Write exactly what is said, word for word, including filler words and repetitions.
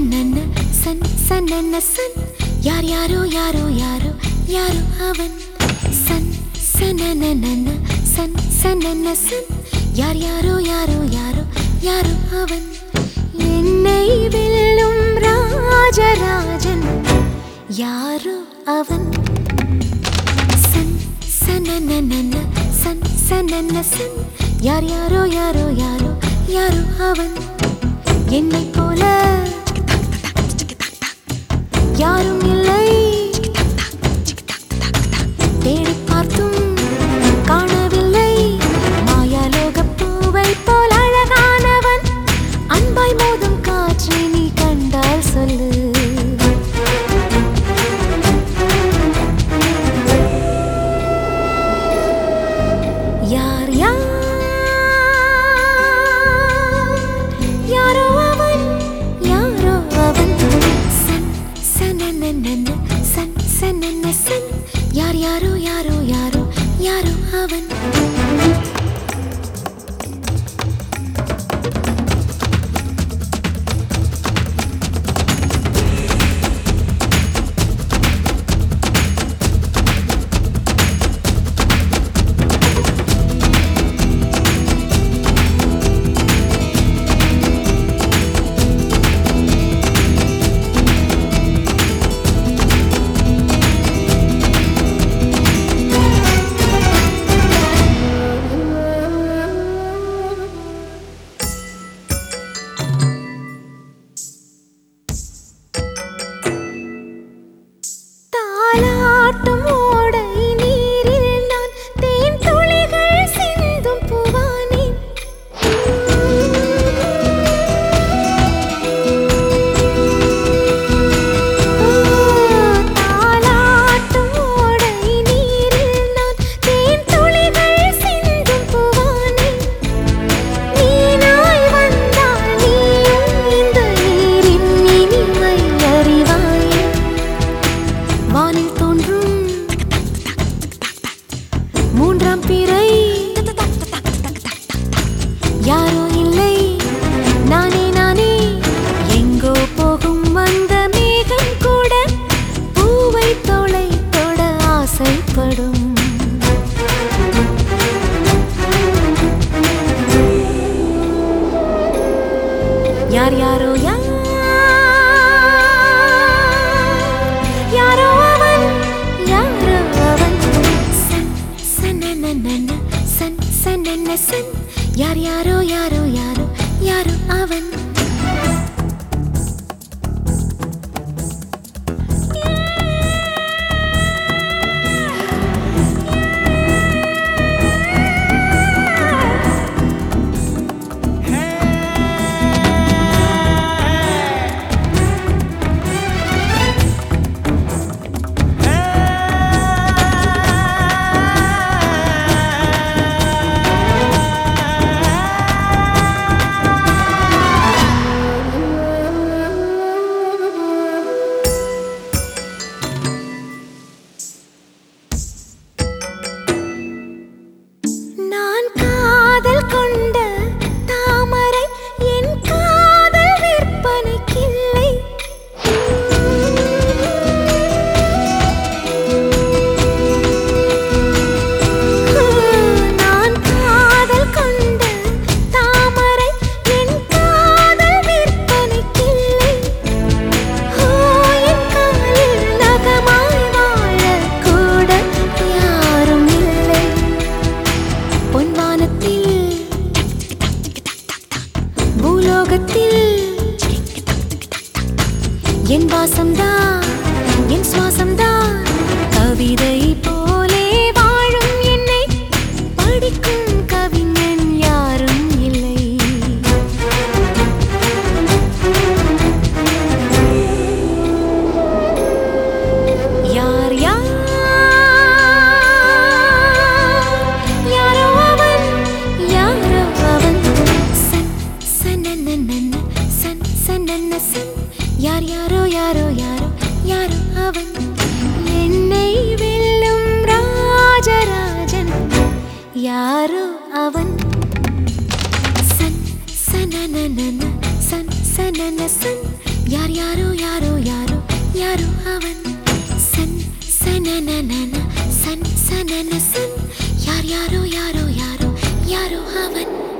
சன்னன சன் சன்னன சன் யார் யாரோ யாரோ யாரோ யாரோ அவன் சன் சன்னன சன் சன்னன சன் யார் யாரோ யாரோ யாரோ யாரோ அவன் என்னை வெல்லும் ராஜராஜன் யாரோ அவன் சன் சன்னன சன் சன்னன சன் யார் யாரோ யாரோ யாரோ யாரோ அவன் என்னை போல யாரும் இல்லை தேடி பார்த்தும் காணவில்லை மாயாலோக பூவை போல் அழகானவன் அன்பாய் மோதும் காற்றை நீ கண்டால் சொல்லு யார் யார் யாரோ அவன் யாரோ அவன் சன் சன்னன சன் சன்னன சன் யார் யாரோ யாரோ யாரோ யாரோ அவன் மூன்றாம் பிறை யாரோ இல்லை நானே நானே எங்கோ போகும் வந்த மேகம் கூட பூவை தோளை தொட ஆசைப்படும் யார் யாரோ யார் யாரோ அவன் யாரோ அவன் சன் சன்னன சன் யார் யாரோ யாரோ யாரோ யாரோ அவன் என் வாசம்தான் என் சுவாசம்தான் கவிதை போலே வாழும் என்னை படிக்கும் கவிஞன் யாரும் இல்லை யார் யார் யாரோ அவன் யாரோ அவன் சன் சன்னன சன் சன்னன சன் யார் யாரோ யாரோ யாரோ யாரோ அவன் என்னை வெல்லும் ராஜராஜன் யாரோ அவன் சன் சன்னன சன் சன்னன சன் யார் யாரோ யாரோ யாரோ யாரோ அவன் சன் சனனனன சன் சனன சன் யார் யாரோ யாரோ யாரோ யாரோ அவன்